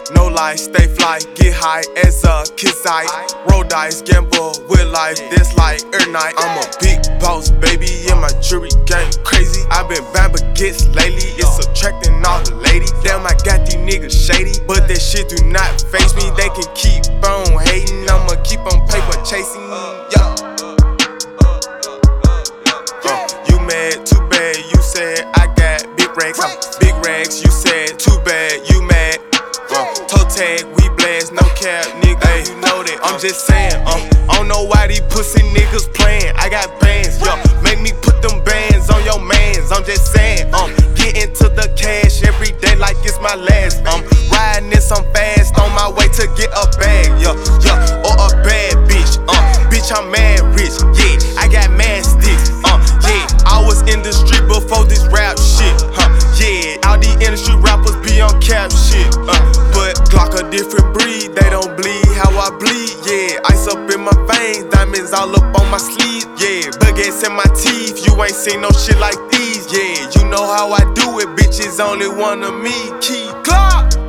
No life, stay fly, get high as a kissite. Roll dice, gamble with life, this like every night. I'm a big boss, baby, and my jewelry game crazy. I been buying baguettes lately, it's attracting all the ladies. Damn, I got these niggas shady, but that shit do not faze me. They can keep on hating, I'ma keep on paper chasing. You mad, too bad, you said I got big racks. Big racks, you said too bad, you mad. Toe tag, we blast, no cap, nigga, you know that. I'm just saying, I don't know why these pussy niggas playing. I got bands, make me put them bands on your mans. I'm just saying, get into the cash every day like it's my last. Riding this, I'm fast, on my way to get a bag, or a bad bitch, bitch, I'm mad rich, yeah, I got mad sticks, yeah, I was in the street before this rap shit, yeah, all these industry rappers be on cap shit, but Glock a different breed, they don't bleed how I bleed, yeah, ice up in my veins, diamonds all up on my sleeve, yeah, baguettes in my teeth, you ain't seen no shit like these, yeah, you know how I do it, bitches only one of me, Key Glock.